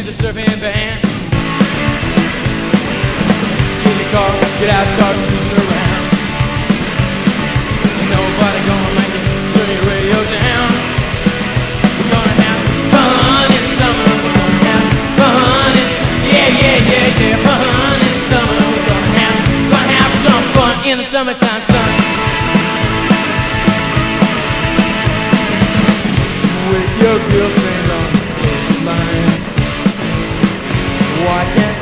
a surfing band. Get in the car, get out, start cruising around. Nobody gonna make it, turn your radio down. We're gonna have fun in the summer. We're gonna have fun in, yeah, fun in the summer. We're gonna have some fun in the summertime sun. With your girlfriend on the coastline, why can't